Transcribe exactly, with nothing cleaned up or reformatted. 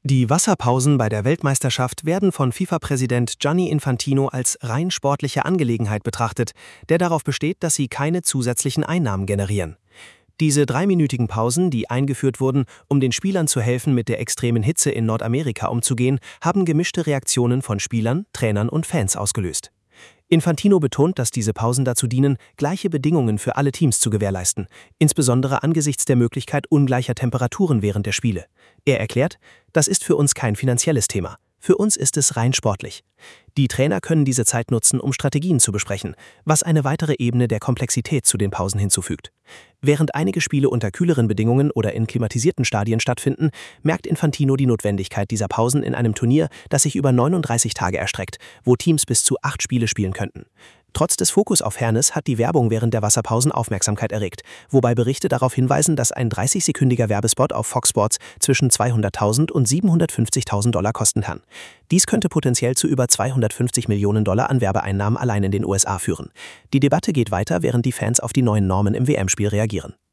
Die Wasserpausen bei der Weltmeisterschaft werden von FIFA-Präsident Gianni Infantino als rein sportliche Angelegenheit betrachtet, der darauf besteht, dass sie keine zusätzlichen Einnahmen generieren. Diese dreiminütigen Pausen, die eingeführt wurden, um den Spielern zu helfen, mit der extremen Hitze in Nordamerika umzugehen, haben gemischte Reaktionen von Spielern, Trainern und Fans ausgelöst. Infantino betont, dass diese Pausen dazu dienen, gleiche Bedingungen für alle Teams zu gewährleisten, insbesondere angesichts der Möglichkeit ungleicher Temperaturen während der Spiele. Er erklärt, das ist für uns kein finanzielles Thema. Für uns ist es rein sportlich. Die Trainer können diese Zeit nutzen, um Strategien zu besprechen, was eine weitere Ebene der Komplexität zu den Pausen hinzufügt. Während einige Spiele unter kühleren Bedingungen oder in klimatisierten Stadien stattfinden, merkt Infantino die Notwendigkeit dieser Pausen in einem Turnier, das sich über neununddreißig Tage erstreckt, wo Teams bis zu acht Spiele spielen könnten. Trotz des Fokus auf Fairness hat die Werbung während der Wasserpausen Aufmerksamkeit erregt, wobei Berichte darauf hinweisen, dass ein dreißigsekündiger Werbespot auf Fox Sports zwischen zweihunderttausend und siebenhundertfünfzigtausend Dollar kosten kann. Dies könnte potenziell zu über zweihundertfünfzig Millionen Dollar an Werbeeinnahmen allein in den U S A führen. Die Debatte geht weiter, während die Fans auf die neuen Normen im W M-Spiel reagieren.